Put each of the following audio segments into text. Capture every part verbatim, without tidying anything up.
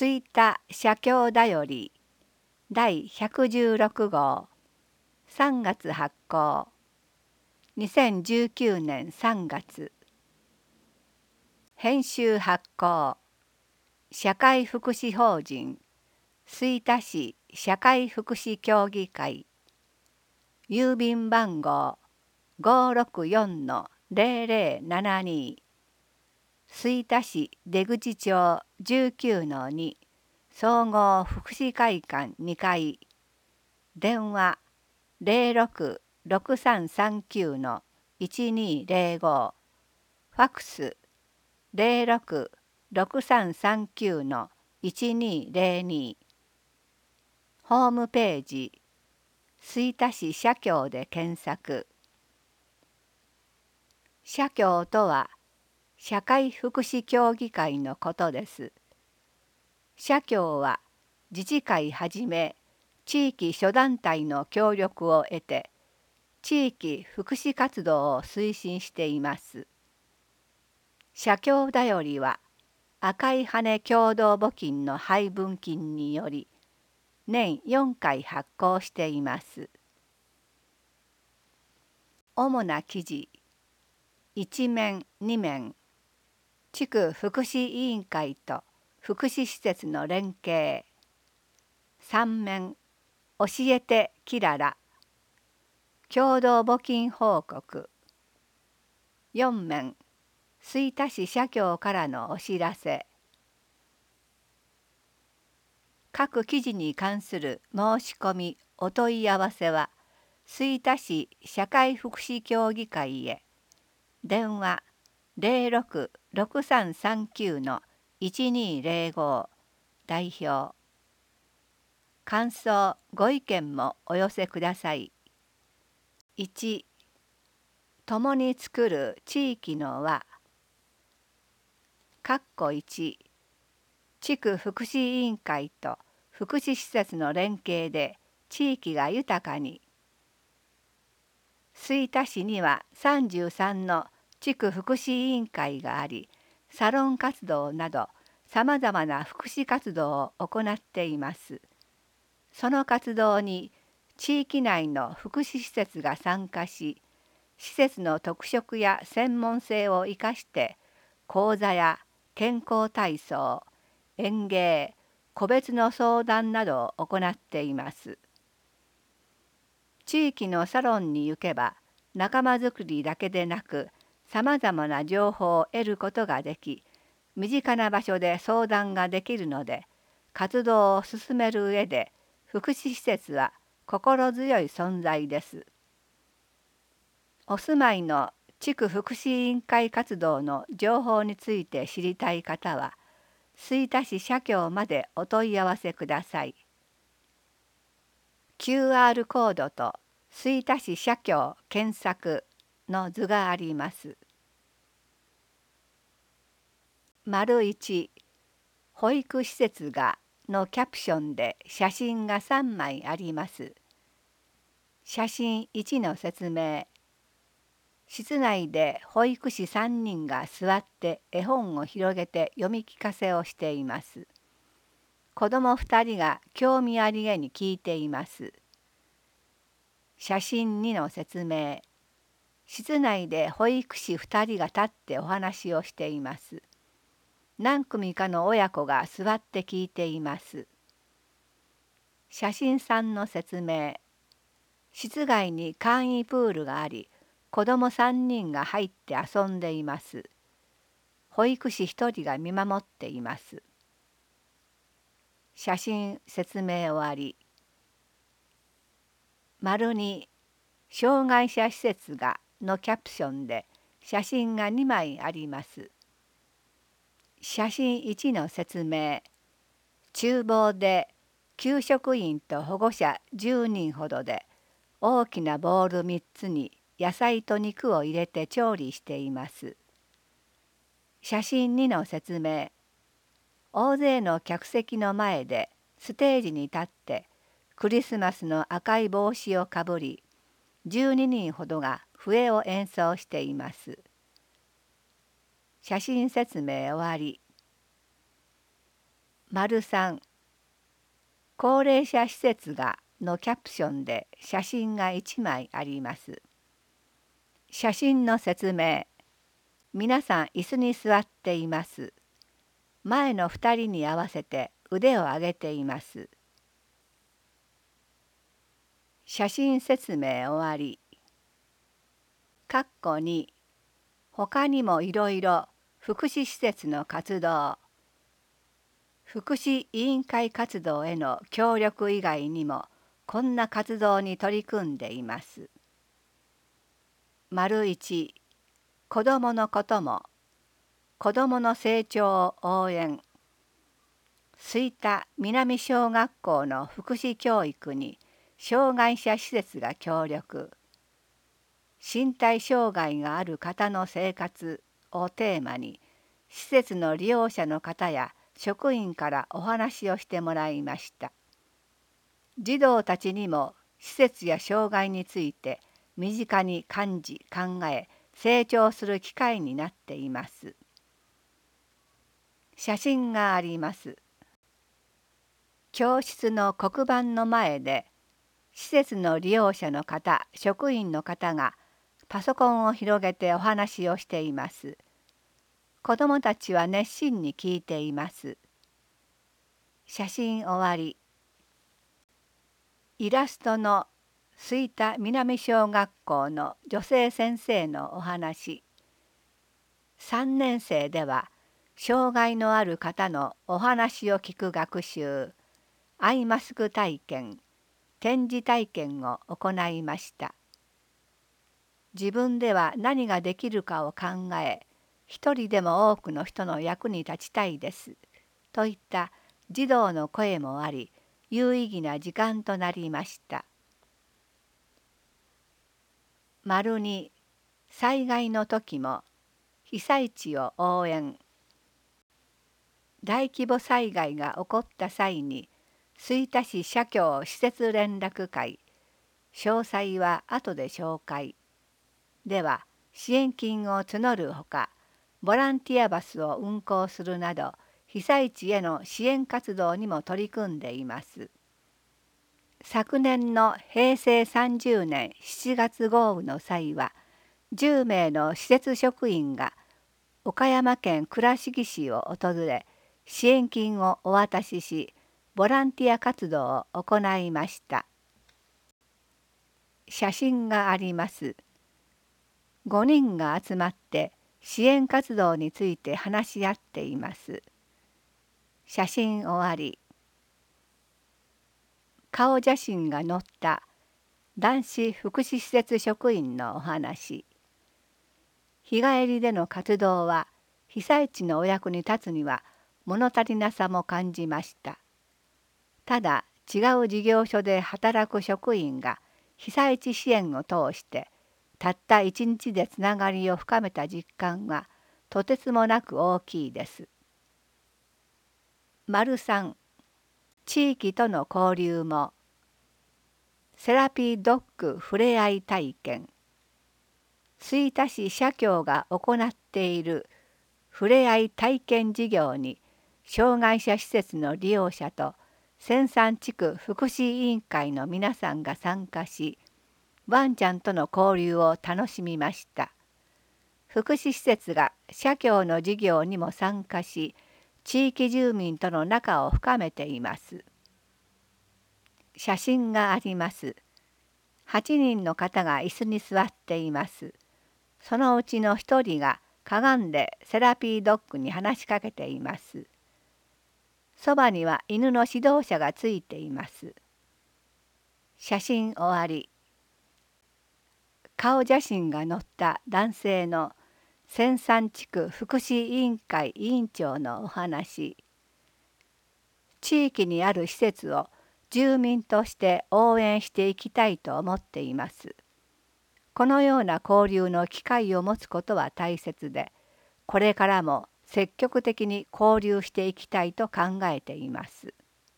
吹田社協だより第ひゃくじゅうろく号さんがつ発行にせんじゅうきゅうねんさんがつ編集発行社会福祉法人吹田市社会福祉協議会郵便番号 ごーろくよんのぜろぜろななに 吹田市出口町 じゅうきゅうのに 総合福祉会館にかい電話 ゼロろく ろくさんさんきゅう のいちにーぜろご ファックス ゼロろく ろくさんさんきゅう のいちにーぜろに ホームページ吹田市社協で検索。社協とは社会福祉協議会のことです。社協は自治会はじめ地域諸団体の協力を得て地域福祉活動を推進しています。社協だよりは赤い羽共同募金の配分金により年よんかい発行しています。主な記事いち面に面地区福祉委員会と福祉施設の連携さん面教えてキララ共同募金報告よん面吹田市社協からのお知らせ各記事に関する申し込みお問い合わせは吹田市社会福祉協議会へ電話 ゼロろく ろくさんさんきゅう のいちにーぜろご 代表感想ご意見もお寄せください。いち共に作る地域の輪かっこいち地区福祉委員会と福祉施設の連携で地域が豊かに吹田市にはさんじゅうさんの地区福祉委員会がありサロン活動などさまざまな福祉活動を行っています。その活動に地域内の福祉施設が参加し施設の特色や専門性を生かして講座や健康体操園芸個別の相談などを行っています。地域のサロンに行けば仲間づくりだけでなくさまざまな情報を得ることができ身近な場所で相談ができるので活動を進める上で福祉施設は心強い存在です。お住まいの地区福祉委員会活動の情報について知りたい方は吹田市社協までお問い合わせください。キューアール コードと吹田市社協検索の図があります。丸いち保育施設がのキャプションで写真がさんまいあります。写真いちの説明室内で保育士さんにんが座って絵本を広げて読み聞かせをしています。子どもふたりが興味ありげに聞いています。写真にの説明室内で保育士ふたりが立ってお話をしています。何組かの親子が座って聞いています。写真さんの説明室外に簡易プールがあり子どもさんにんが入って遊んでいます。保育士ひとりが見守っています。写真説明終わり。丸に障害者施設がのキャプションで写真がにまいあります。写真いちの説明厨房で給食員と保護者じゅうにんほどで大きなボウルみっつに野菜と肉を入れて調理しています。写真にの説明大勢の客席の前でステージに立ってクリスマスの赤い帽子をかぶりじゅうににんほどが笛を演奏しています。写真説明終わり。 丸さん、高齢者施設がのキャプションで写真がいちまいあります。写真の説明。皆さん椅子に座っています。前のふたりに合わせて腕を上げています。写真説明終わり。括弧に、他にもいろいろ福祉施設の活動、福祉委員会活動への協力以外にもこんな活動に取り組んでいます。丸一、子どものことも、子どもの成長を応援。吹田南小学校の福祉教育に障害者施設が協力。身体障害がある方の生活をテーマに、施設の利用者の方や職員からお話をしてもらいました。児童たちにも施設や障害について身近に感じ考え成長する機会になっています。写真があります。教室の黒板の前で施設の利用者の方、職員の方がパソコンを広げてお話をしています。子どもたちは熱心に聞いています。写真終わり。イラストの吹田南小学校の女性先生のお話。さんねん生では障害のある方のお話を聞く学習、アイマスク体験、展示体験を行いました。自分では何ができるかを考え、一人でも多くの人の役に立ちたいです。といった児童の声もあり、有意義な時間となりました。丸に、災害の時も被災地を応援。大規模災害が起こった際に、吹田市社協施設連絡会、詳細は後で紹介。では、支援金を募るほか、ボランティアバスを運行するなど、被災地への支援活動にも取り組んでいます。昨年のへいせいさんじゅうねんしちがつ豪雨の際は、じゅうめいの施設職員が岡山県倉敷市を訪れ、支援金をお渡しし、ボランティア活動を行いました。写真があります。ごにんが集まって支援活動について話し合っています。写真終わり。顔写真が載った男子福祉施設職員のお話。日帰りでの活動は被災地のお役に立つには物足りなさも感じました。ただ違う事業所で働く職員が被災地支援を通してたった一日でつながりを深めた実感はとてつもなく大きいです。丸さん、地域との交流も。セラピードッグふれあい体験。吹田市社協が行っているふれあい体験事業に障害者施設の利用者と仙山地区福祉委員会の皆さんが参加し、ワンちゃんとの交流を楽しみました。福祉施設が社協の事業にも参加し、地域住民との仲を深めています。写真があります。はちにんの方が椅子に座っています。そのうちのひとりがかがんでセラピードッグに話しかけています。そばには犬の指導者がついています。写真終わり。顔写真が載った男性の仙山地区福祉委員会委員長のお話。地域にある施設を住民として応援していきたいと思っています。このような交流の機会を持つことは大切で、これからも積極的に交流していきたいと考えています。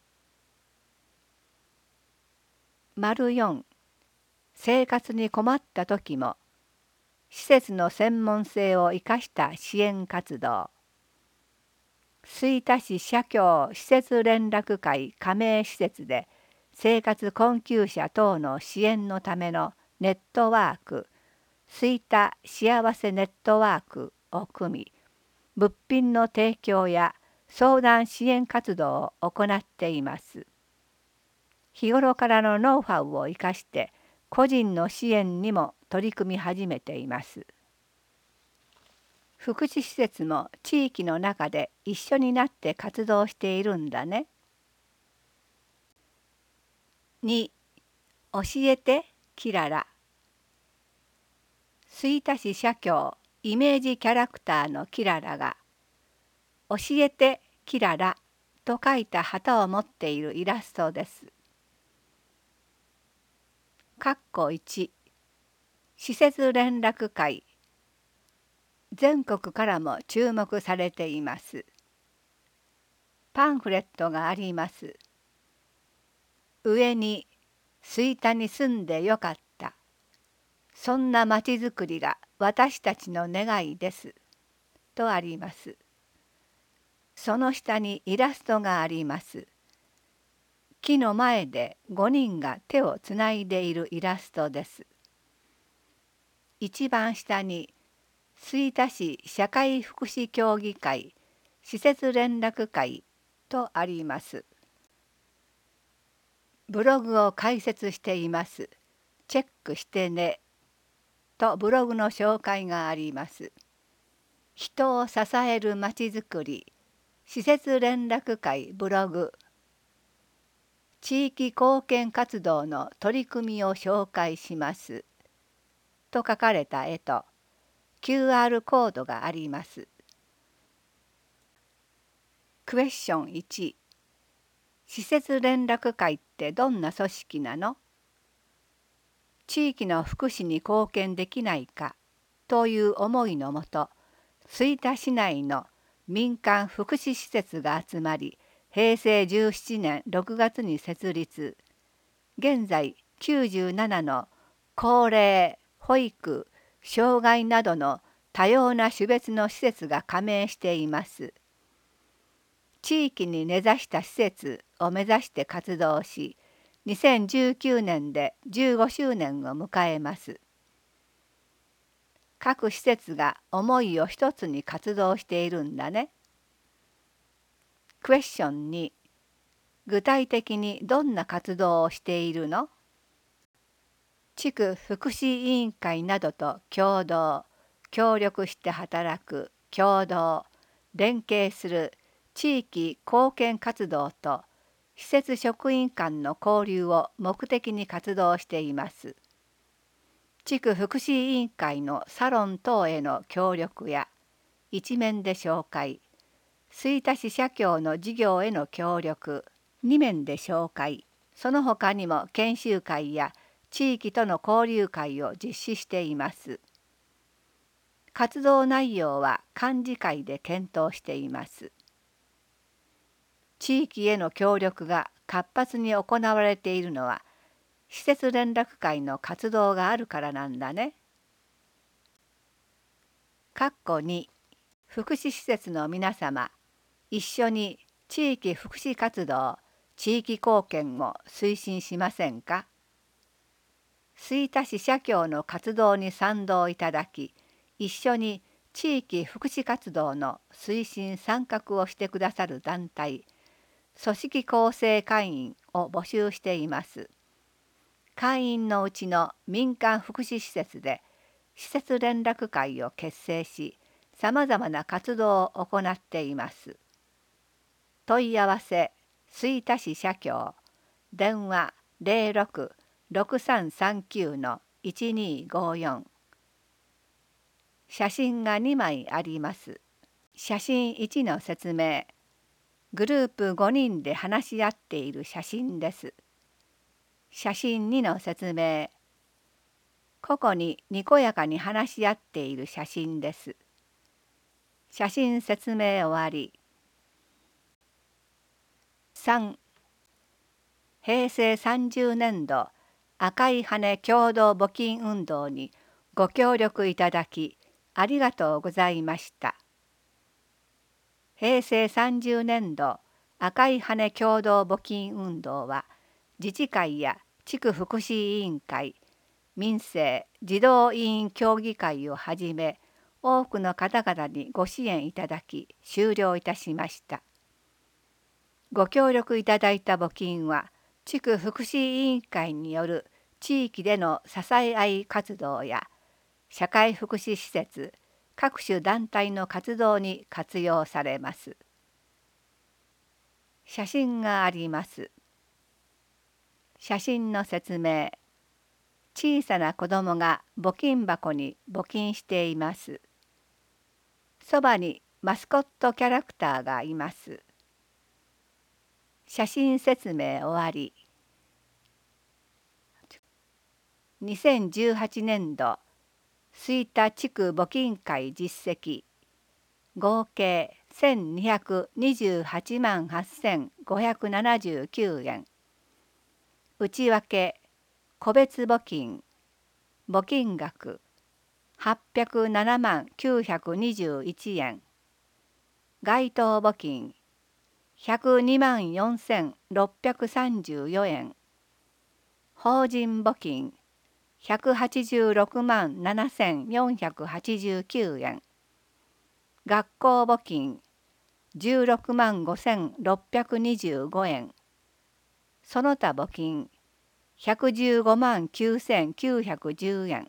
丸よん、生活に困った時も施設の専門性を生かした支援活動。 吹田市社協施設連絡会加盟施設で生活困窮者等の支援のためのネットワーク、吹田幸せネットワークを組み、物品の提供や相談支援活動を行っています。日頃からのノウハウを生かして個人の支援にも取り組み始めています。福祉施設も地域の中で一緒になって活動しているんだね。に、教えてキララ。吹田市社協イメージキャラクターのキララが「教えてキララ」と書いた旗を持っているイラストです。括弧いち、施設連絡会。全国からも注目されています。パンフレットがあります。上に「吹田に住んでよかった。そんなまちづくりが私たちの願いです」とあります。その下にイラストがあります。木の前でごにんが手をつないでいるイラストです。一番下に吹田市社会福祉協議会施設連絡会とあります。ブログを開設しています。チェックしてね。とブログの紹介があります。人を支えるまちづくり施設連絡会ブログ。地域貢献活動の取り組みを紹介します。と書かれた絵とキューアール コードがあります。クエスチョンいち、施設連絡会ってどんな組織なの？地域の福祉に貢献できないかという思いのもと、吹田市内の民間福祉施設が集まり、へいせいじゅうななねんろくがつに設立。現在きゅうじゅうななの高齢、保育、障害などの多様な種別の施設が加盟しています。地域に根ざした施設を目指して活動し、にせんじゅうきゅうねんでじゅうごしゅうねんを迎えます。各施設が思いを一つに活動しているんだね。クエスチョンに、具体的にどんな活動をしているの？地区福祉委員会などと共同、協力して働く、共同、連携する地域貢献活動と施設職員間の交流を目的に活動しています。地区福祉委員会のサロン等への協力や一面で紹介、吹田市社協の事業への協力、二面で紹介、その他にも研修会や地域との交流会を実施しています。活動内容は幹事会で検討しています。地域への協力が活発に行われているのは、施設連絡会の活動があるからなんだね。括弧に、福祉施設の皆様、一緒に地域福祉活動、地域貢献を推進しませんか？吹田市社協の活動に賛同いただき、一緒に地域福祉活動の推進参画をしてくださる団体、組織構成会員を募集しています。会員のうちの民間福祉施設で施設連絡会を結成し、さまざまな活動を行っています。問い合わせ、吹田市社協、電話ゼロろく ろくさんさんきゅう いちにごよん。写真がにまいあります。写真いちの説明。グループごにんで話し合っている写真です。写真にの説明。個々ににこやかに話し合っている写真です。写真説明終わり。さん、へいせいさんじゅうねんど赤い羽共同募金運動にご協力いただきありがとうございました。 へいせいさんじゅうねんど赤い羽共同募金運動は自治会や地区福祉委員会、民生児童委員協議会をはじめ多くの方々にご支援いただき終了いたしました。ご協力いただいた募金は地区福祉委員会による地域での支え合い活動や社会福祉施設、各種団体の活動に活用されます。写真があります。写真の説明。小さな子供が募金箱に募金しています。そばにマスコットキャラクターがいます。写真説明終わり。にせんじゅうはちねんど吹田地区募金会実績合計せんにひゃくにじゅうはちまんはっせんごひゃくななじゅうきゅうえん。内訳個別募金募金額はっぴゃくななまんきゅうひゃくにじゅういちえん。該当募金ひゃくにまんよんせんろっぴゃくさんじゅうよえん。法人募金ひゃくはちじゅうろくまんななせんよんひゃくはちじゅうきゅうえん。学校募金じゅうろくまんごせんろっぴゃくにじゅうごえん。その他募金ひゃくじゅうごまんきゅうせんきゅうひゃくじゅうえん。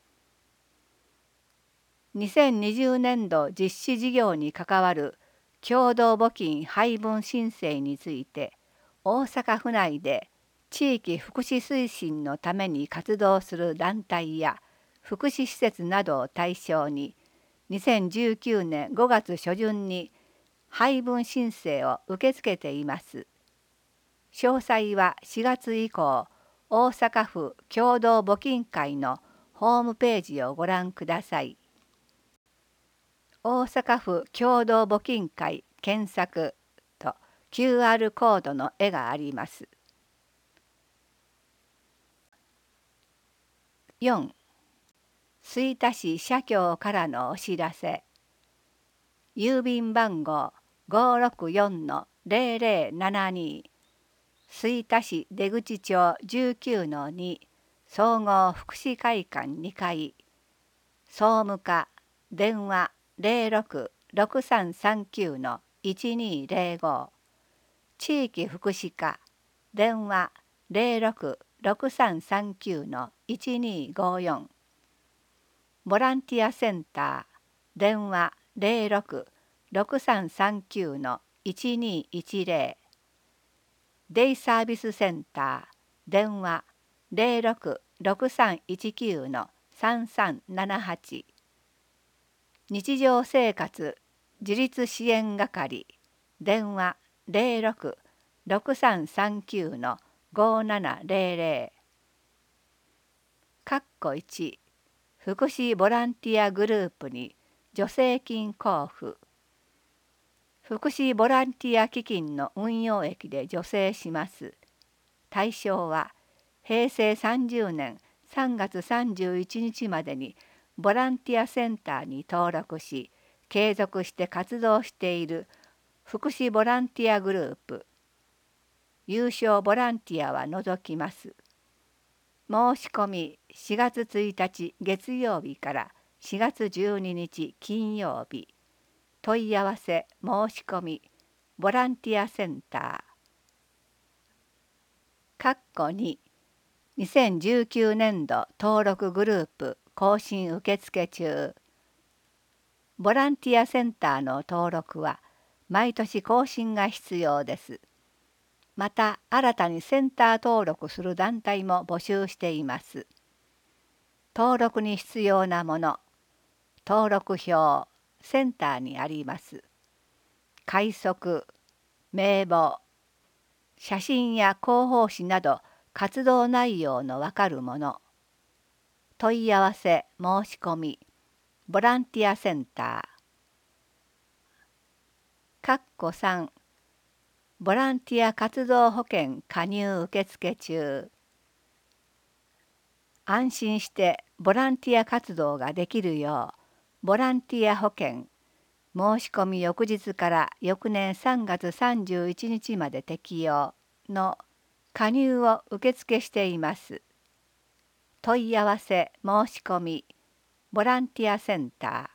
にせんにじゅうねんど実施事業に関わる共同募金配分申請について大阪府内で地域福祉推進のために活動する団体や福祉施設などを対象ににせんじゅうきゅうねんごがつ初旬に配分申請を受け付けています。詳細はしがつ以降、大阪府共同募金会のホームページをご覧ください。大阪府共同募金会検索と キューアール コードの絵があります。よん. 吹田市社協からのお知らせ。郵便番号 ごーろくよんのぜろぜろななに 吹田市出口町 じゅうきゅうのに 総合福祉会館にかい。総務課電話ぜろろくろくさんさんきゅうのいちにぜろご。地域福祉課電話ぜろろくろくさんさんきゅうのいちにごよん。ボランティアセンター電話ぜろろくろくさんさんきゅうのいちにいちぜろ。デイサービスセンター電話ぜろろくろくさんいちきゅうのさんさんななはち。日常生活自立支援係電話ぜろろくろくさんさんきゅうのごななぜろぜろ。括弧いち福祉ボランティアグループに助成金交付。福祉ボランティア基金の運用益で助成します。対象はへいせいさんじゅうねんさんがつさんじゅういちにちまでにボランティアセンターに登録し継続して活動している福祉ボランティアグループ。有償ボランティアは除きます。申し込みしがつついたち月曜日からしがつじゅうににち金曜日。問い合わせ申し込みボランティアセンター。括弧ににせんじゅうきゅうねんど登録グループ更新受付中。ボランティアセンターの登録は毎年更新が必要です。また新たにセンター登録する団体も募集しています。登録に必要なもの、登録表、センターにあります。快速、名簿、写真や広報誌など活動内容のわかるもの。問い合わせ申し込みボランティアセンター。括弧さんボランティア活動保険加入受付中。安心してボランティア活動ができるようボランティア保険申し込み翌日から翌年さんがつさんじゅういちにちまで適用の加入を受付しています。問い合わせ申し込みボランティアセンタ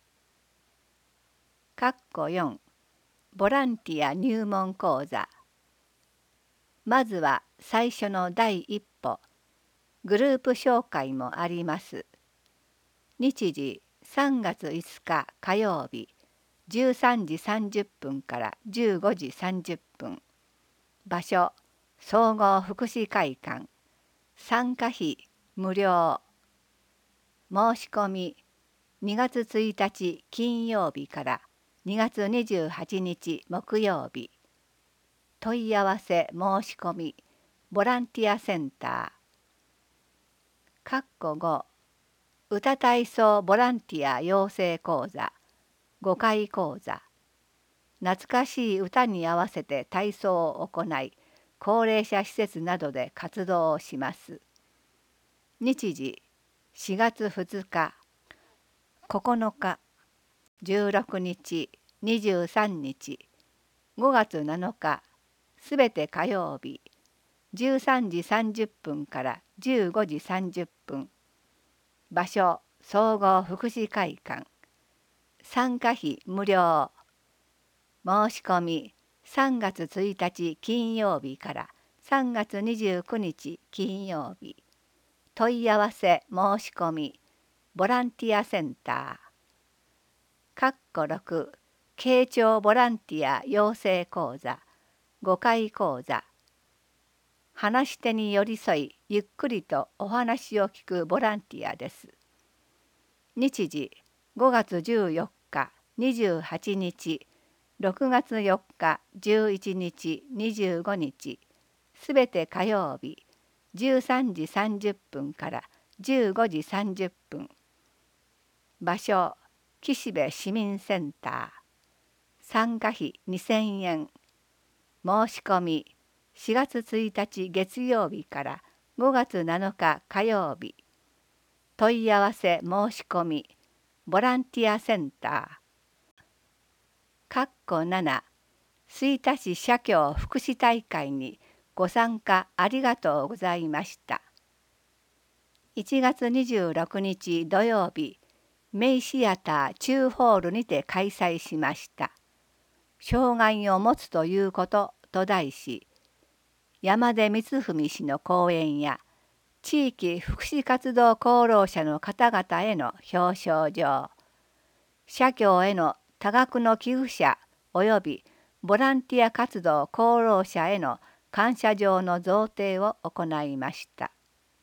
ー。かっこよんボランティア入門講座。まずは最初の第一歩、グループ紹介もあります。日時さんがついつか火曜日じゅうさんじさんじゅっぷんからじゅうごじさんじゅっぷん。場所総合福祉会館。参加費無料。申し込みにがつついたち金曜日からにがつにじゅうはちにち木曜日。問い合わせ申し込みボランティアセンター。かっこご歌体操ボランティア養成講座ごかい講座。懐かしい歌に合わせて体操を行い、高齢者施設などで活動をします。日時しがつふつか、ここのか、じゅうろくにち、にじゅうさんにち、ごがつなのか、すべて火曜日、じゅうさんじさんじゅっぷんからじゅうごじさんじゅっぷん。場所総合福祉会館。参加費無料。申し込みさんがつついたち金曜日からさんがつにじゅうくにち金曜日。問い合わせ申し込みボランティアセンター。かっころく慶長ボランティア養成講座ごかい講座。話し手に寄り添いゆっくりとお話を聞くボランティアです。日時ごがつじゅうよっかにじゅうはちにちろくがつよっかじゅういちにちにじゅうごにち。すべて火曜日じゅうさんじさんじゅっぷんからじゅうごじさんじゅっぷん。場所岸辺市民センター。参加費にせんえん。申し込みしがつついたち月曜日からごがつなのか火曜日。問い合わせ申し込みボランティアセンター。かっこなな吹田市社協福祉大会にご参加ありがとうございました。いちがつにじゅうろくにち土曜日、メイシアター中ホールにて開催しました。障害を持つということと題し、山出光文氏の講演や地域福祉活動功労者の方々への表彰状、社協への多額の寄付者及びボランティア活動功労者への感謝状の贈呈を行いました。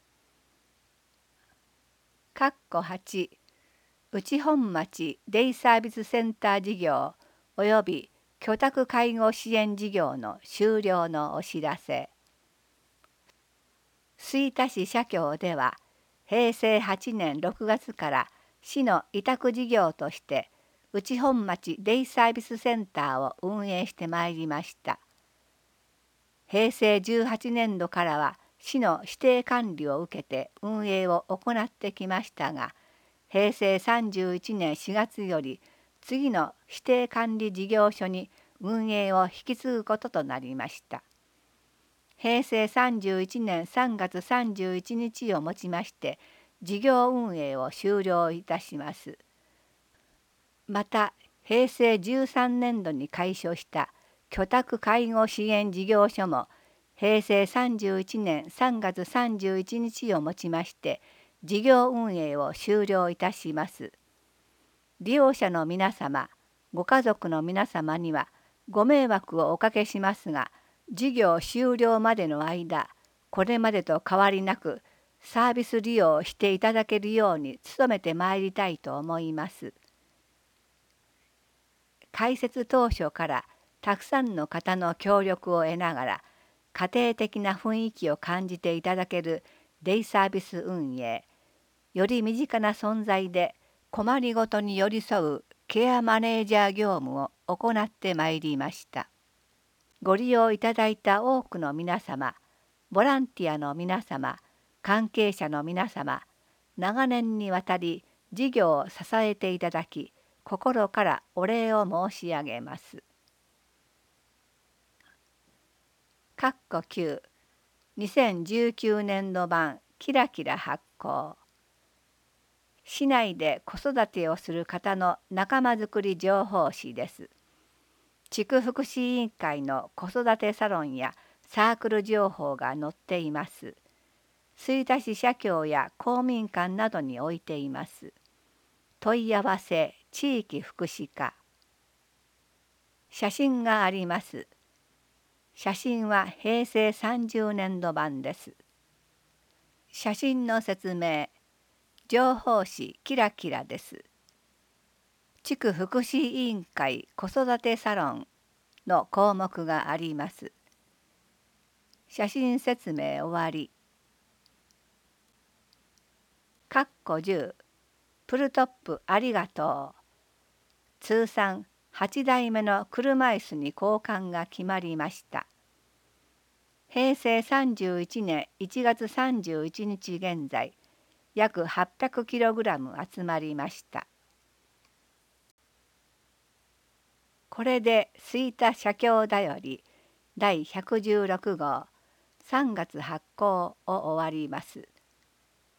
かっこはち内本町デイサービスセンター事業及び居宅介護支援事業の終了のお知らせ。吹田市社協ではへいせいはちねんろくがつから市の委託事業として内本町デイサービスセンターを運営してまいりました。へいせいじゅうはちねんどからは市の指定管理を受けて運営を行ってきましたが、へいせいさんじゅういちねんしがつより次の指定管理事業所に運営を引き継ぐこととなりました。へいせいさんじゅういちねんさんがつさんじゅういちにちをもちまして事業運営を終了いたします。またへいせいじゅうさんねんどに開所した居宅介護支援事業所もへいせいさんじゅういちねんさんがつさんじゅういちにちをもちまして事業運営を終了いたします。利用者の皆様、ご家族の皆様にはご迷惑をおかけしますが、事業終了までの間、これまでと変わりなくサービス利用をしていただけるように努めてまいりたいと思います。開設当初からたくさんの方の協力を得ながら、家庭的な雰囲気を感じていただけるデイサービス運営、より身近な存在で困りごとに寄り添うケアマネージャー業務を行ってまいりました。ご利用いただいた多くの皆様、ボランティアの皆様、関係者の皆様、長年にわたり事業を支えていただき、 心からお礼を申し上げます。かっこきゅうにせんじゅうきゅうねんど版キラキラ発行。市内で子育てをする方の仲間づくり情報誌です。地区福祉委員会の子育てサロンやサークル情報が載っています。吹田市社協や公民館などに置いています。問い合わせ地域福祉課。写真があります。写真はへいせいさんじゅうねんど版です。写真の説明。情報誌キラキラです。地区福祉委員会子育てサロンの項目があります。写真説明終わり。かっこじゅうプルトップありがとう。通算はちだいめの車椅子に交換が決まりました。へいせいさんじゅういちねんいちがつさんじゅういちにち現在、約 はっぴゃくキログラム 集まりました。これで吹田社協だよりだいひゃくじゅうろくごうさんがつ発行を終わります。